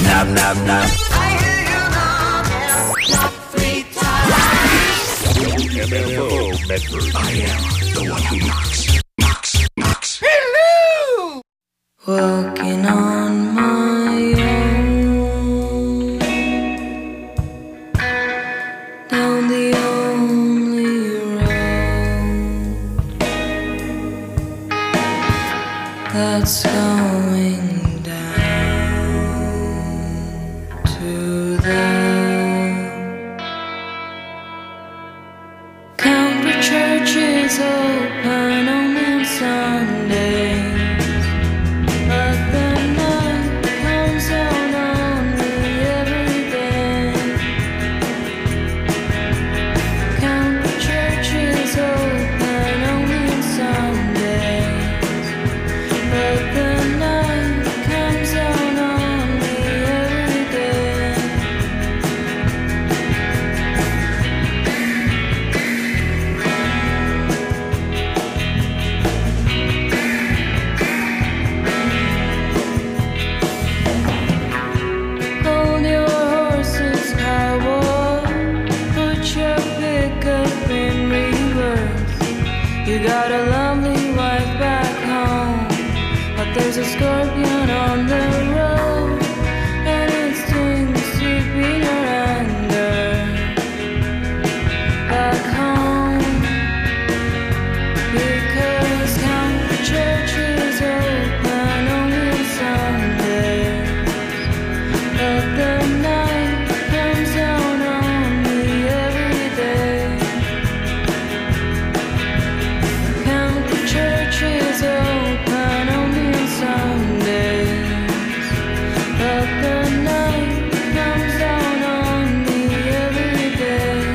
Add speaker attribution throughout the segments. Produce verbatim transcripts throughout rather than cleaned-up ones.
Speaker 1: Nap, nap, nap.
Speaker 2: I hear you knocking, knock three times.
Speaker 3: M F O Medford.
Speaker 1: I am the one who knocks, knocks, knocks.
Speaker 2: Hello!
Speaker 4: Walking on my own down the only road that's going down to the Country church is open only on Sunday. You got a lovely wife back home, but there's a scorpion on the road, and it stings deep in your anger. Back home, because Country church is open only on Sundays, but the night comes down on me every day. Church is open only on Sundays, but the night comes down on me every day.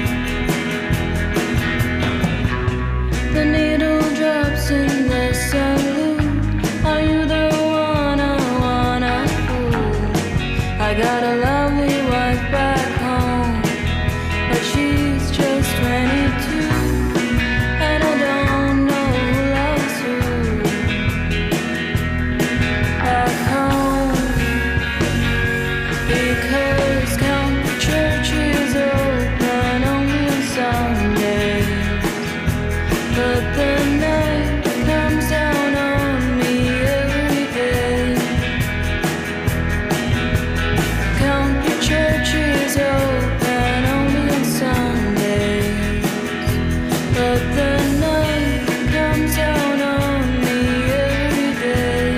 Speaker 4: The needle drops in the saloon. Are you the one I wanna fool? I got a lovely wife back home, but she's just twenty-two, and I don't know because Country church is open only on Sundays, but the night comes down on me every day. Country church is open only on Sundays, but the night comes down on me every day.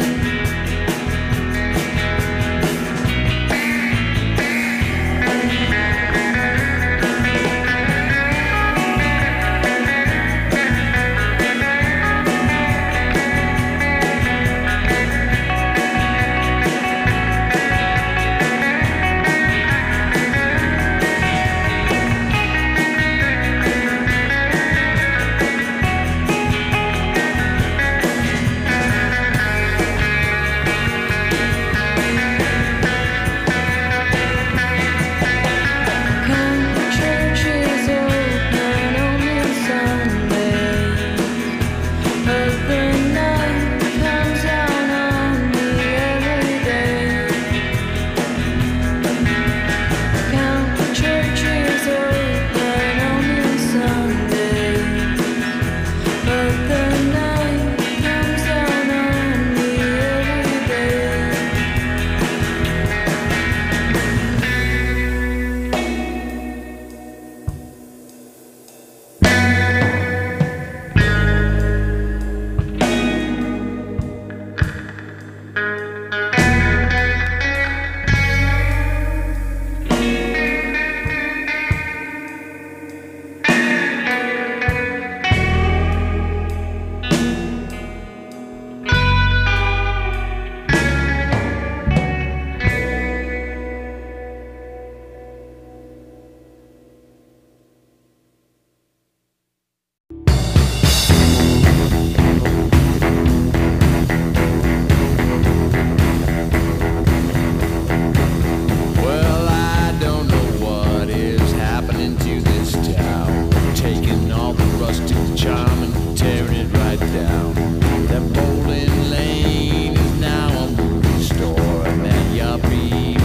Speaker 4: Charm and tearing it right down. That bowling lane is now a movie store, and that yuppie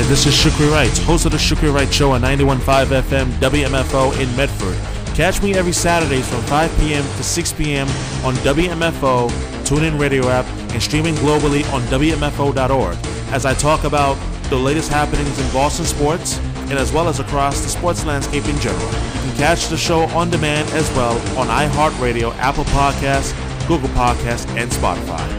Speaker 3: And this is Shukri Wright, host of the Shukri Wright Show on ninety-one point five F M W M F O in Medford. Catch me every Saturdays from five p.m. to six p.m. on W M F O, TuneIn Radio app, and streaming globally on W M F O dot org as I talk about the latest happenings in Boston sports and as well as across the sports landscape in general. You can catch the show on demand as well on iHeartRadio, Apple Podcasts, Google Podcasts, and Spotify.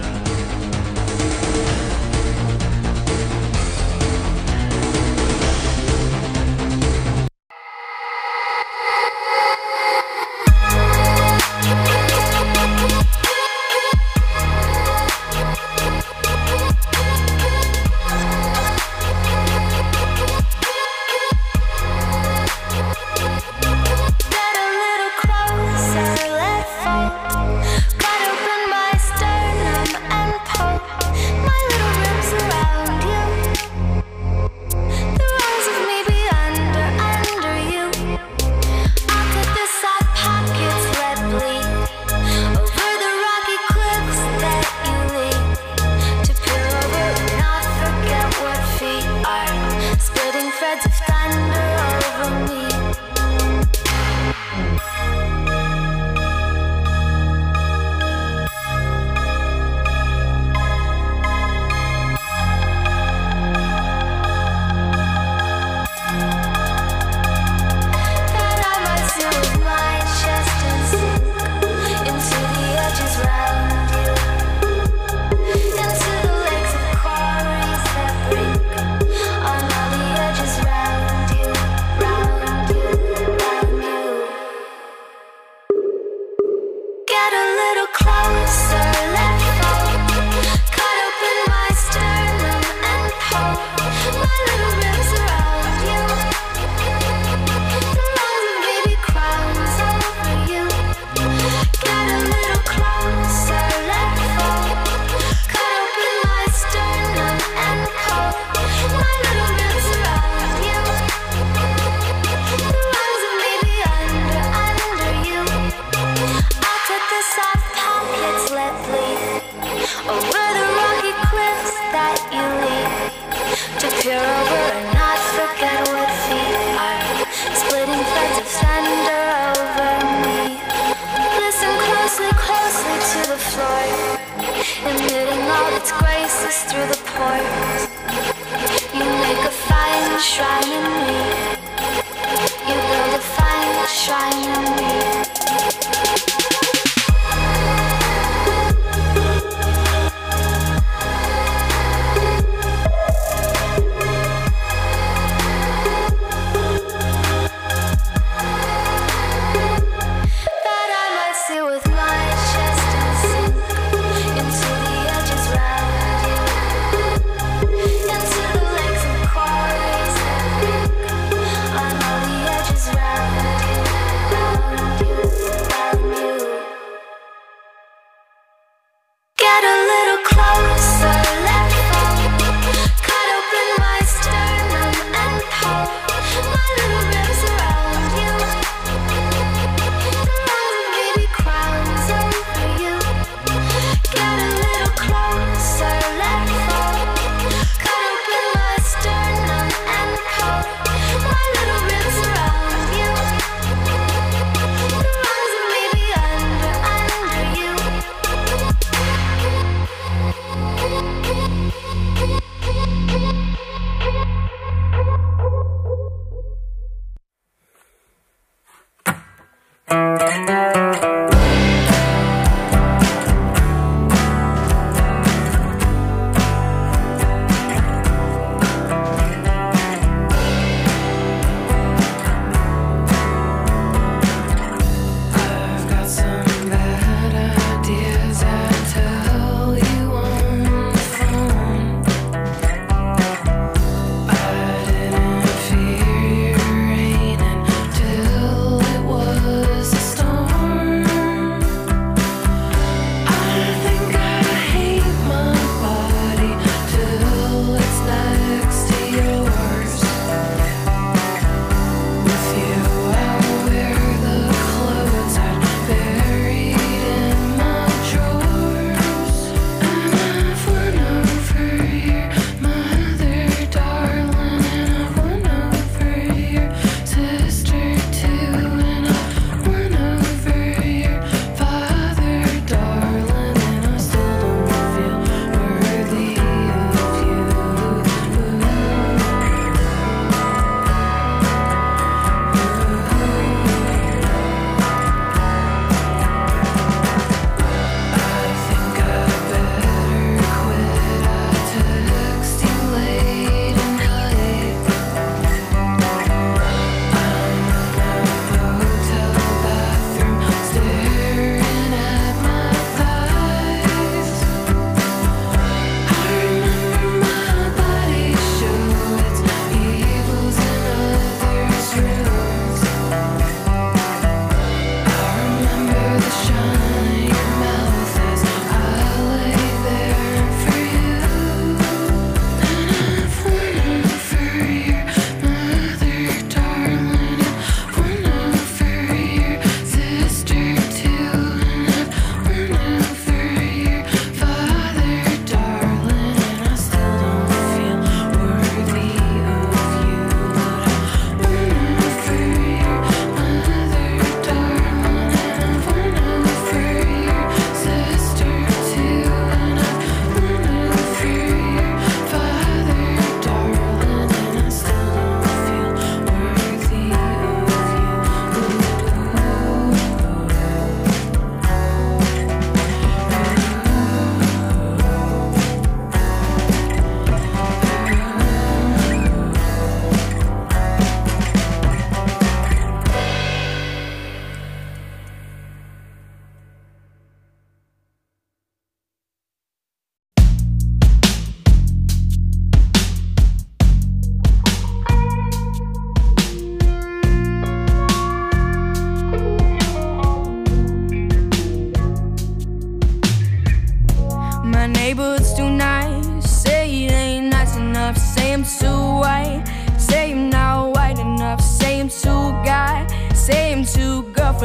Speaker 4: Round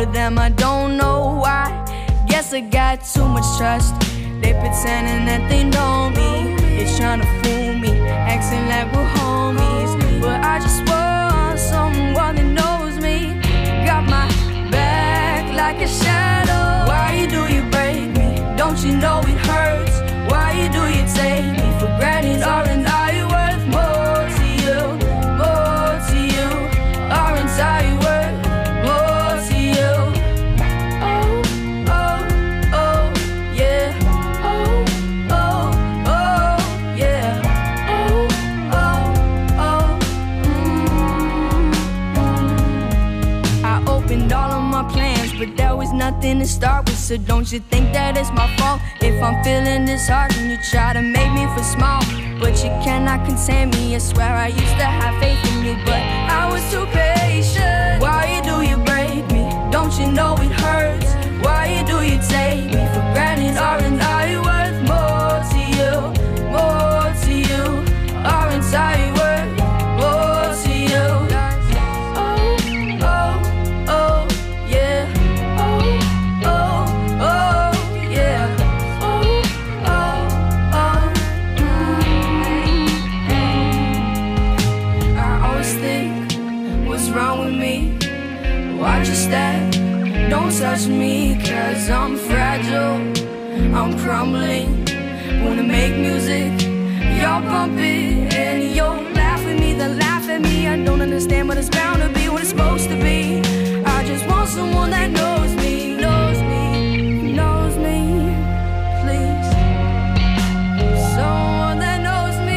Speaker 4: for them, I don't know why. Guess I got too much trust. They pretending that they know me. They tryna fool me, acting like we're homies. But I just want someone that knows me. Got my back like a shadow. Why do you break me? Don't you know it hurts? Why do you take me for granted? Aren't I worth more to you? More to you? Aren't I worth more to you? Oh, oh, oh, yeah. Oh, oh, oh, yeah. Oh, oh, oh, mm. I opened all of my plans, but there was nothing to start with. So don't you think that it's my fault if I'm feeling disheartened? You try to make me feel small, but you cannot contain me. I swear I used to have faith in you, but I was too patient. Why do you break me? Don't you know it hurts? Why do you take me for granted? Aren't I worth more to you? More to you? Aren't I worth more to you? Oh, oh, oh, yeah. Oh, oh, oh, yeah. Oh, oh, oh, mm. I always think, what's wrong with me? Watch your step, don't touch me, cause I'm fragile, I'm crumbling. Wanna make music, y'all bump it, and you'll laugh at me, then laugh at me. I don't understand, but it's bound to be what it's supposed to be. I just want someone that knows me, knows me, knows me, please. Someone that knows me.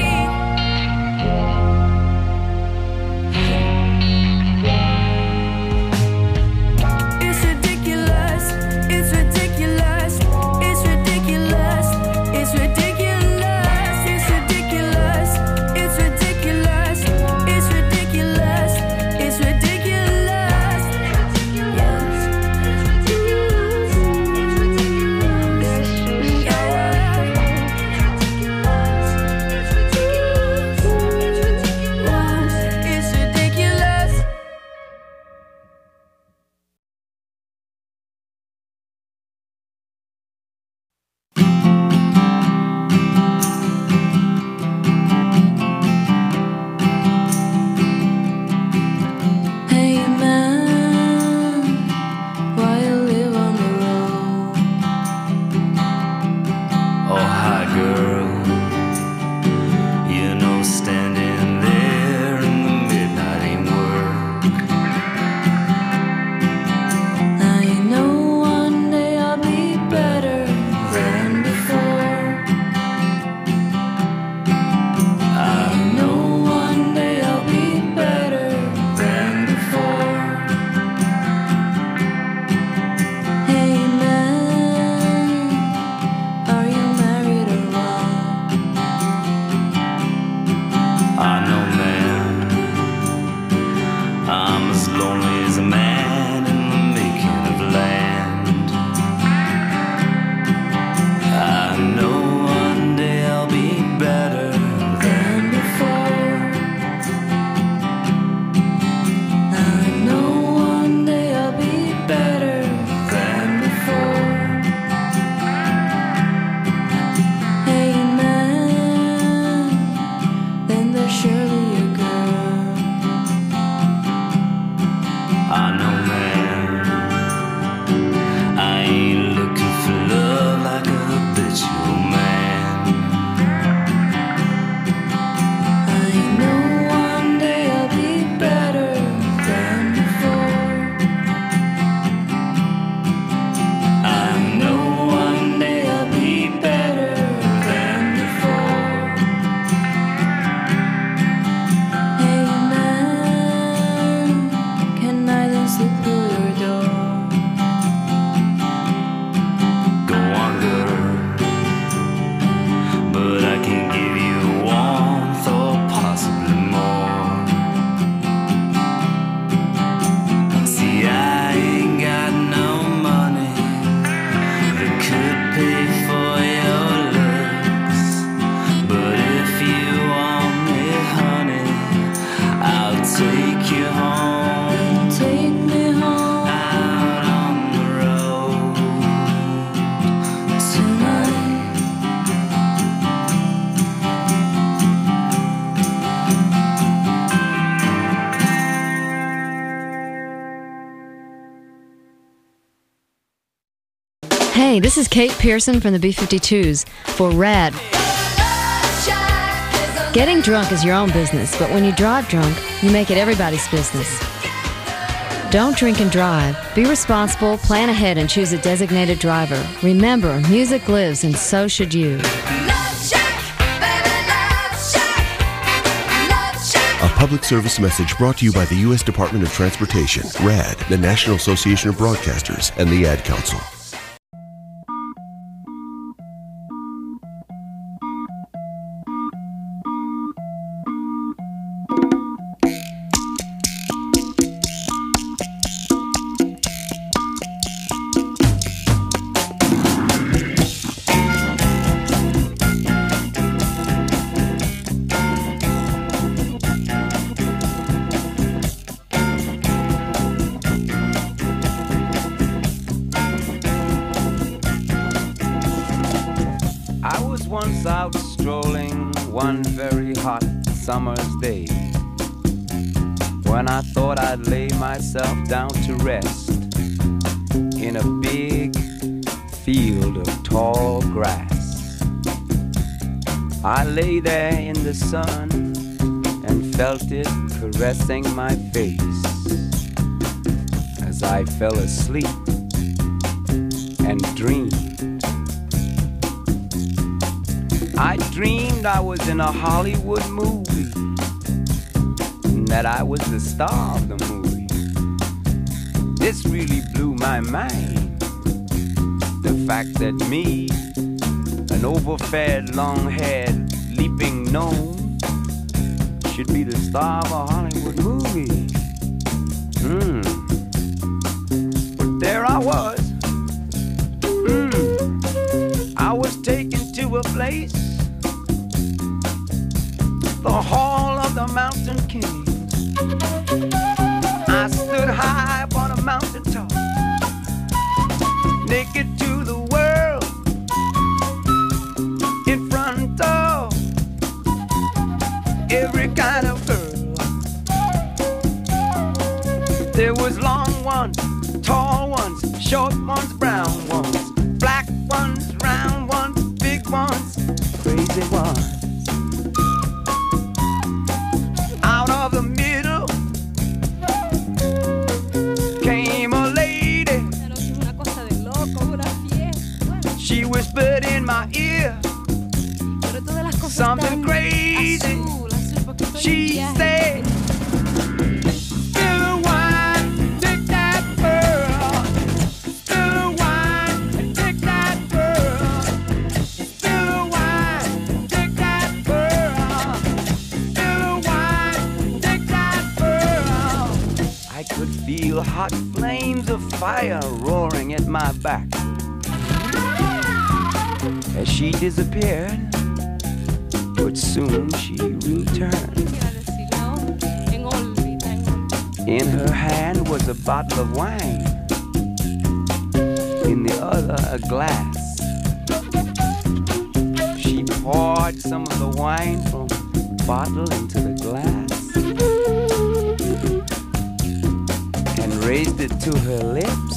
Speaker 4: It's ridiculous, it's ridiculous, it's ridiculous, it's ridiculous, it's ridiculous, it's ridiculous, it's ridiculous, it's ridiculous. Yes. It's ridiculous. Hey man, why you live on the road?
Speaker 5: Oh, hi, girl. You know, standing there in the midnight ain't work.
Speaker 4: I know one day I'll be better than before. I know one day I'll be better than before. Hey man, are you married or what?
Speaker 5: I know, man. I'm as lonely as a man in the making of land. I know one day I'll be better
Speaker 4: Than before. I know one day I'll be better than before. Hey man, then there's surely a girl.
Speaker 5: I know, man. I ain't looking for love like a habitual man.
Speaker 4: I know one day I'll be better than before.
Speaker 5: I know one day I'll be better than before.
Speaker 4: Hey man, can I then slip through your door?
Speaker 5: Go on, girl. But I can give you warmth or possibly more. See, I ain't got no money that could pay for your looks. But if you want me, honey, I'll take you home.
Speaker 4: Take me home.
Speaker 5: I'll
Speaker 6: Hey, this is Kate Pearson from the B fifty-twos for RAD. Getting drunk is your own business, but when you drive drunk, you make it everybody's business. Don't drink and drive. Be responsible, plan ahead, and choose a designated driver. Remember, music lives, and so should you.
Speaker 7: A public service message brought to you by the U S Department of Transportation, RAD, the National Association of Broadcasters, and the Ad Council.
Speaker 8: Once out strolling one very hot summer's day, when I thought I'd lay myself down to rest in a big field of tall grass. I lay there in the sun and felt it caressing my face as I fell asleep and dreamed. I dreamed I was in a Hollywood movie, and that I was the star of the movie. This really blew my mind, the fact that me, an overfed, long-haired, leaping gnome, should be the star of a Hollywood movie. Hmm. But there I was. Hmm. I was taken to a place, the Hall of the Mountain King. I stood high upon a mountain top, naked to the world, in front of every kind of girl. There was long ones, tall ones, short ones, brown ones, black ones, round ones, big ones, crazy ones. Out of the middle came a lady. She whispered in my ear something crazy. She said, "Spill the wine, take that pearl. Spill the wine and take that pearl. Spill the wine, take that pearl. Spill the wine, take that pearl." I could feel hot flames of fire roaring at my back as she disappeared, but soon she returned. In her hand was a bottle of wine, in the other a glass. She poured some of the wine from the bottle into the glass and raised it to her lips.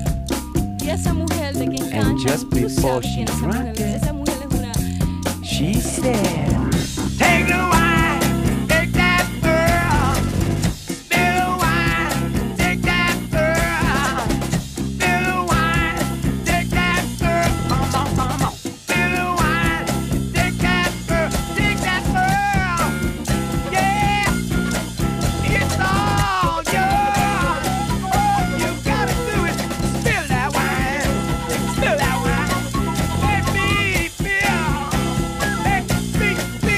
Speaker 8: And just before she drank it, she said, "Take the wine, take that pearl. Spill the wine, take that pearl. Spill the wine, take that pearl. Come on, come on. Spill the wine, take that pearl, take that pearl. Yeah, it's all yours. You gotta do it. Spill that wine, spill that wine. Let me feel, let me feel."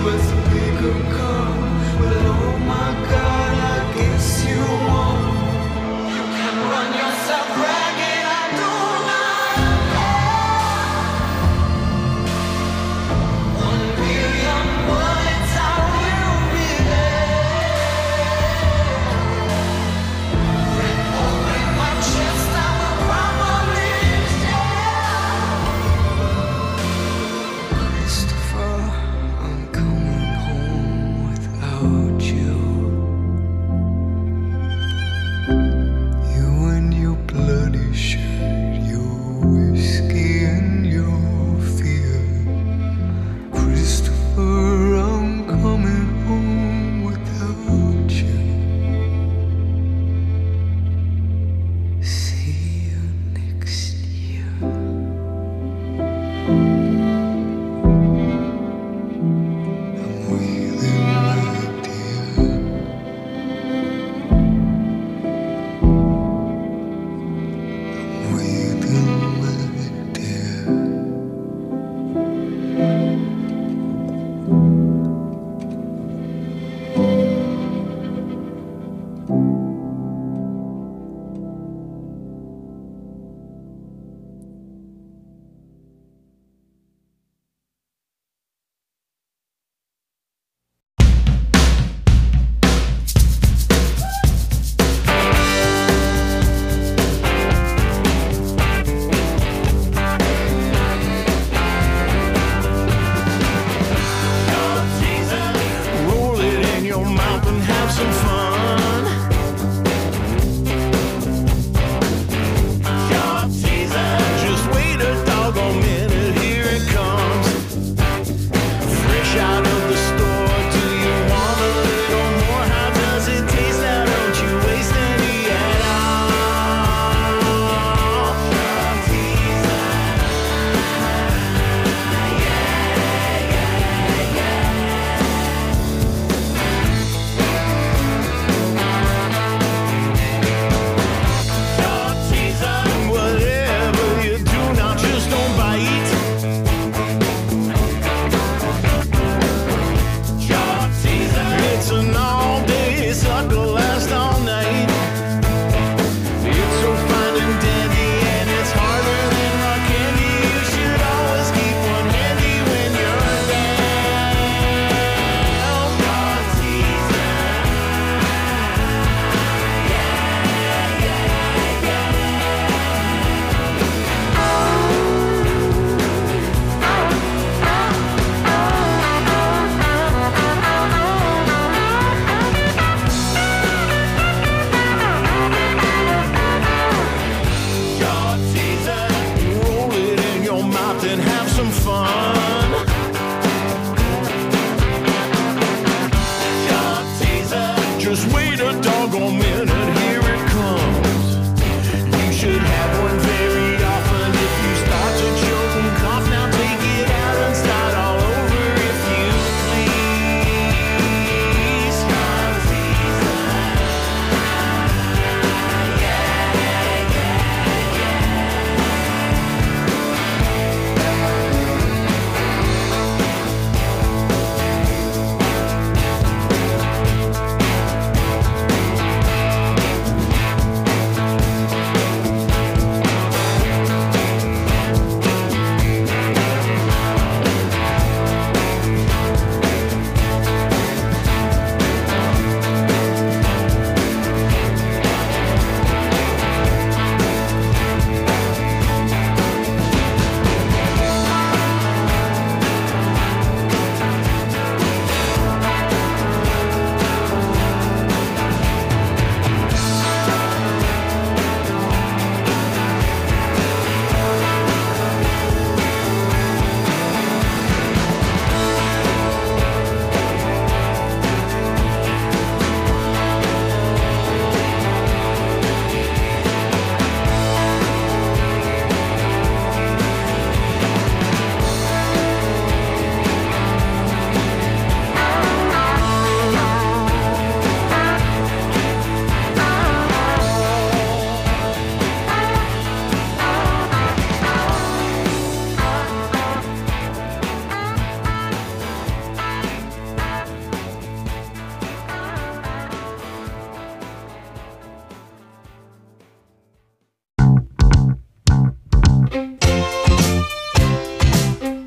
Speaker 2: Your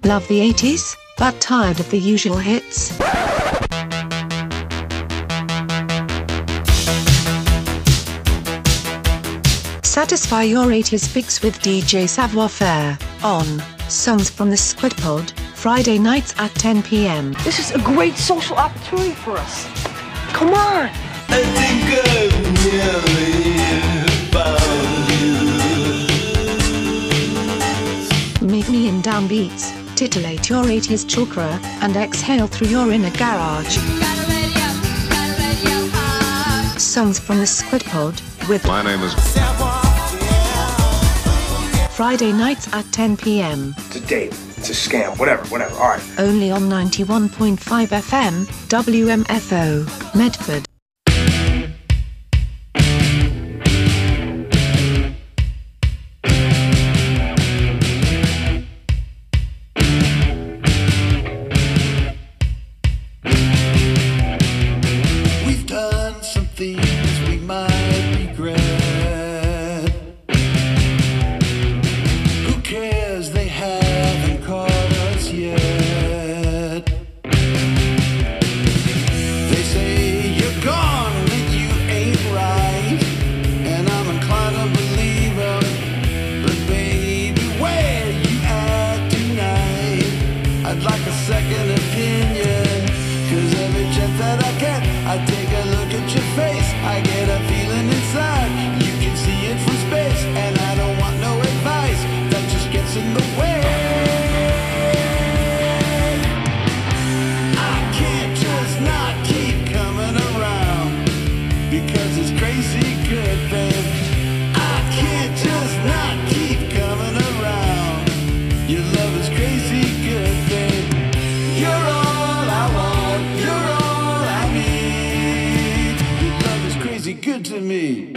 Speaker 9: Love the eighties, but tired of the usual hits? Satisfy your eighties fix with D J Savoir Faire on Songs from the Squid Pod, Friday nights at ten p m.
Speaker 10: This is a great social opportunity for us. Come on!
Speaker 2: I think I've nearly found you.
Speaker 9: Meet me in downbeats, titillate your eighties chakra, and exhale through your inner garage. Songs from the Squid Pod with
Speaker 11: My name is
Speaker 9: Friday nights at ten p m.
Speaker 10: It's a date. It's a scam. Whatever, whatever. All right.
Speaker 9: Only on ninety-one point five F M, W M F O, Medford.
Speaker 2: We've done some things we might regret. Who cares? They haven't caught us yet. They say you're gone when you ain't right, and I'm inclined to believe them. But baby, where you at tonight? I'd like a second opinion, 'cause every chance that I get, I take a look at your face. I get a feeling inside, you can see it from space, and I don't want no advice that just gets in the way. I can't just not keep coming around, because it's crazy good, babe. I can't just not keep coming around. Your love is crazy good, babe. You're all I want, you're all I need. Your love is crazy good to me.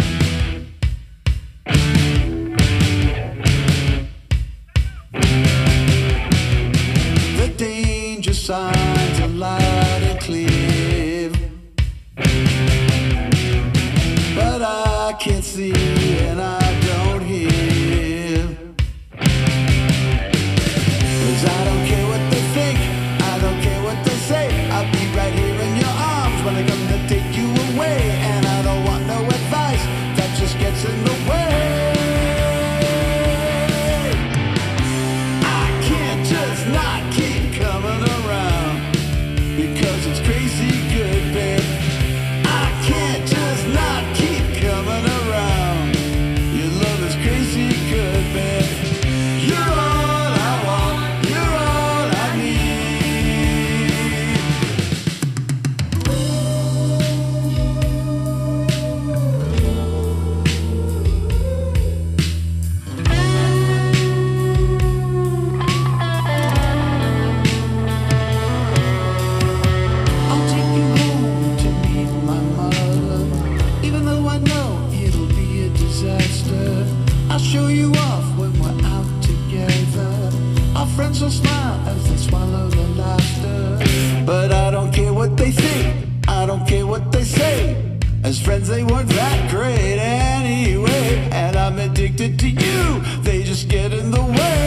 Speaker 2: The danger signs are loud and clear, but I can't see and I don't hear. 'Cause I don't care what they think, I don't care what they say. I'll be right here in your arms when I come to take you away. And I don't want no advice that just gets in the way. I can't just not keep coming around, because it's crazy good, babe. I can't just not keep coming around. Your love is crazy good, babe. You're all I want, you're all I need. I'll take you home to meet my mother, even though I know it'll be a disaster. I'll show you off when we're out together. Our friends will smile as they swallow their laughter. But I don't care what they think, I don't care what they say. As friends they weren't that great anyway. And I'm addicted to you, they just get in the way.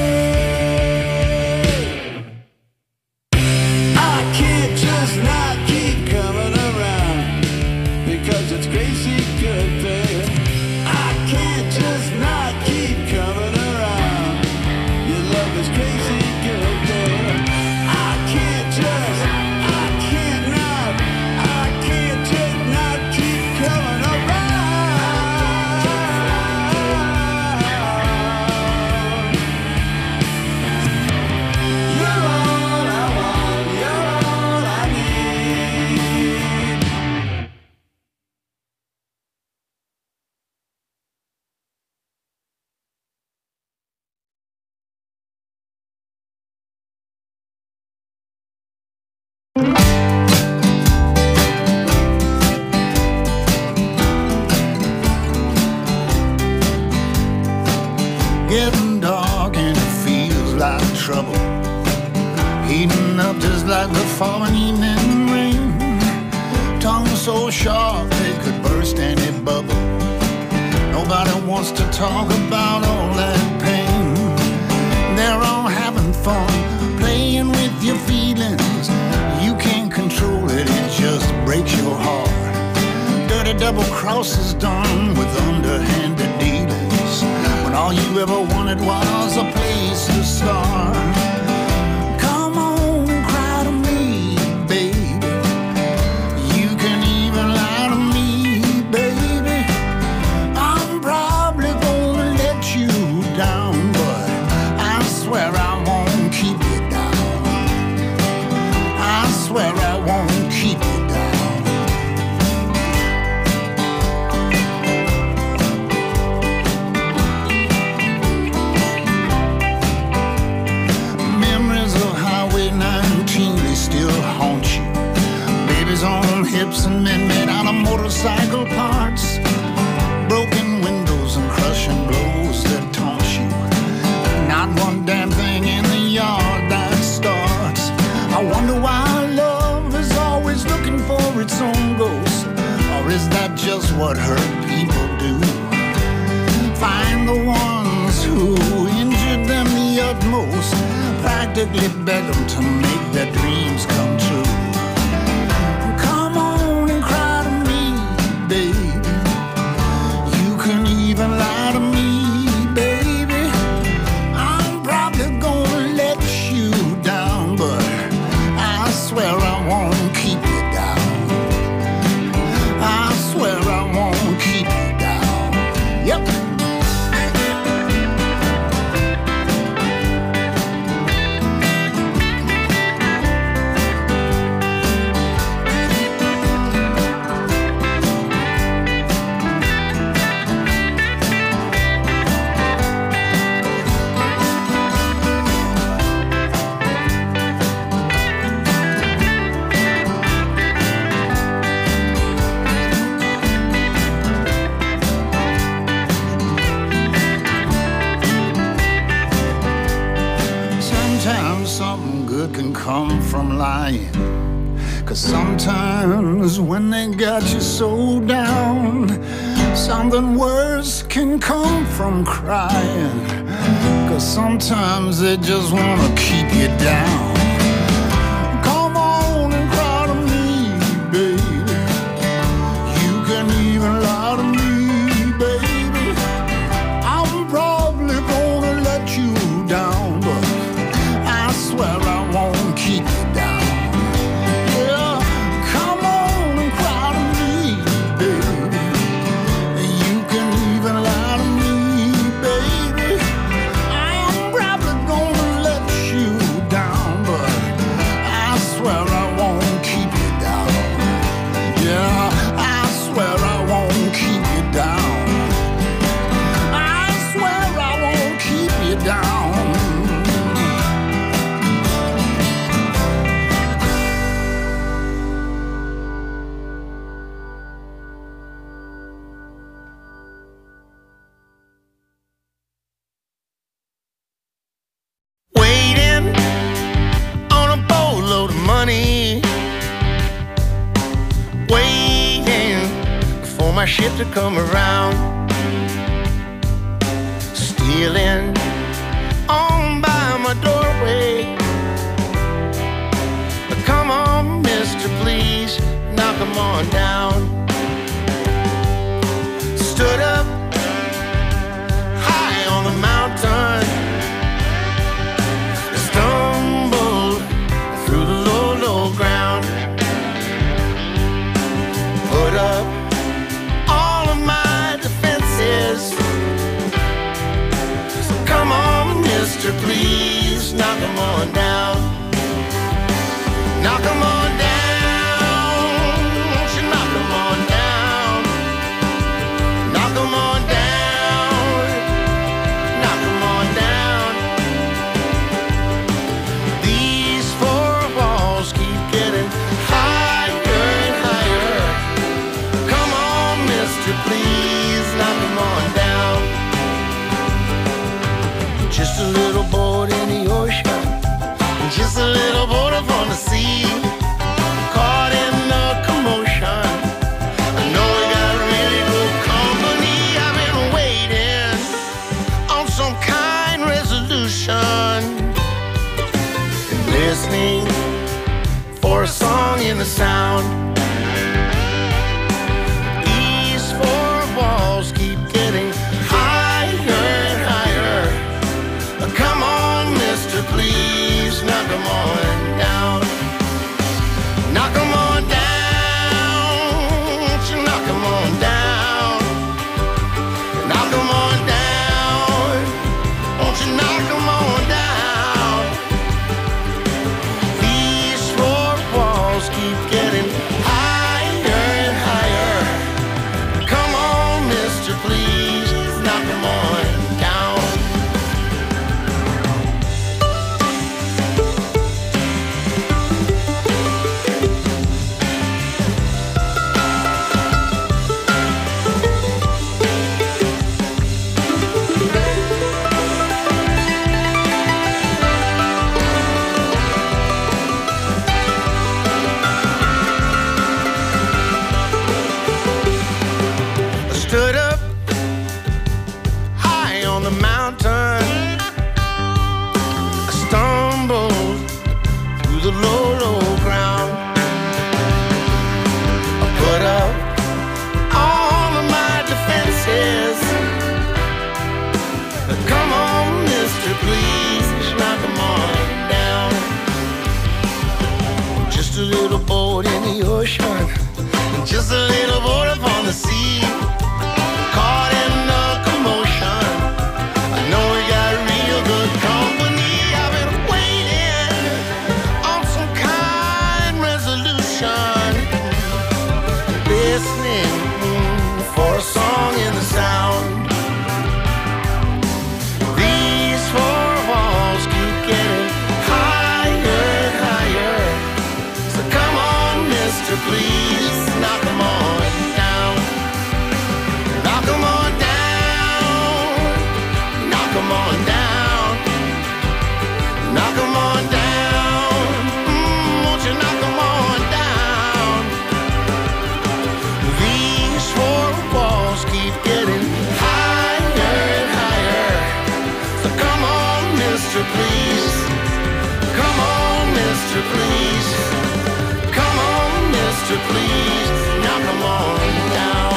Speaker 2: I can't just not keep coming around, because it's crazy good, babe. I can't just not keep coming around. Your love is crazy good, babe. I can't just, I can't not, I can't just not keep coming around. You're all I want, you're all I need.
Speaker 12: Getting dark and it feels like trouble, heating up just like the falling evening rain. Tongue so sharp they could burst any bubble. Nobody wants to talk about all that pain. They're all having fun, playing double crosses done with underhanded dealings, when all you ever wanted was a place to start. Come on, cry to me, baby. You can even lie to me, baby. I'm probably gonna let you down, but I swear I won't keep you down. I swear I won't keep you down. Memories of Highway nineteen, they still haunt you. Babies on hips and men made out of motorcycle parts. Broken windows and crushing blows that taunt you. Not one damn thing in the yard that starts. I wonder why love is always looking for its own ghost. Or is that just what hurt people do? Find the ones who injured them the utmost, practically beg them to make their dreams come true. Come on and cry to me, baby. You can even lie to me, baby. I'm probably gonna let you down, but I swear I won't keep you down. I swear I won't keep you down. Yep. Sometimes something good can come from lying. Cause sometimes when they got you so down, something worse can come from crying. Cause sometimes they just wanna keep you down. Come on and cry to me, baby. You can even lie to me, baby. I'm probably gonna let you down, but I swear I won't keep you down. Yeah, come on and cry to me, baby. You can even lie to me, baby. I'm probably gonna let you down, but I swear I won't keep you down. Yeah, I swear I won't keep you down. I swear I won't keep you down.
Speaker 11: Waiting on a boatload of money, waiting for my ship to come around, stealing on by my doorway. Come on, mister, please knock 'em on down. Stood up high on the mountain, stumbled through the low, low ground, put up all of my defenses. So come on, mister, please knock 'em on down. Knock 'em on down. Won't you knock 'em on down? Knock 'em on down. Knock 'em on down. These four walls keep getting higher and higher. Come on, mister, please knock 'em on down. Just a little boat in the ocean, just a little boat up on the sea, caught in the commotion. I know we got really good company. I've been waiting on some kind resolution, listening for a song in the sound. getting higher and higher. Come on, mister, please knock 'em on down. Stood up high on the mountain. I stumbled through the low, low ground. I put up all of my defenses. Come on, mister, please knock 'em on down. Just a little boat in the ocean, just a little boat upon the sea. Caught in the commotion, I know we got real good company. I've been waiting on some kind resolution, listening for a song in the sound. These four walls keep getting higher and higher. So come on, mister, please knock 'em on down. Knock 'em on down, knock 'em on down, knock 'em on down, mm, won't you knock 'em on down? These four walls keep getting higher and higher. So come on, mister, please, come on, mister, please, come on, mister, please, knock 'em on down.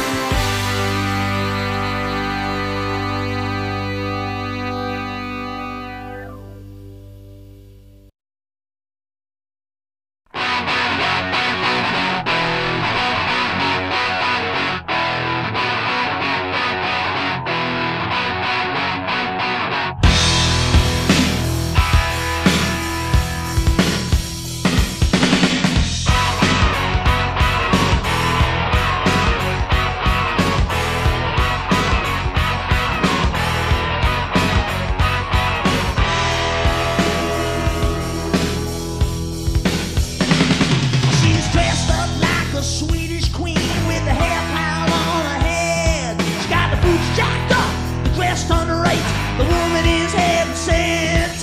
Speaker 8: She's dressed up like a Swedish queen with the hair piled on her head. She got the boots jacked up, the dress turned right. The woman is heaven sent.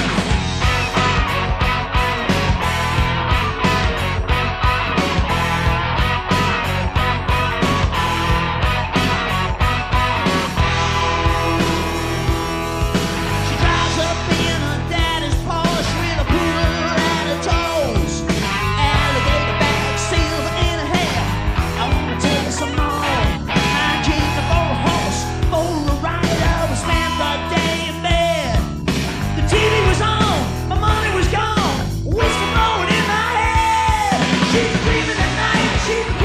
Speaker 8: She drives up in her daddy's Porsche with a poodle at her toes. Alligator bag, silver in her hair. I wanna take some more. I dreamed of a horse, for a ride. I was spent the day in bed. The T V was on, my money was gone. Whiskey blowing in my head. She's dreaming at night, she's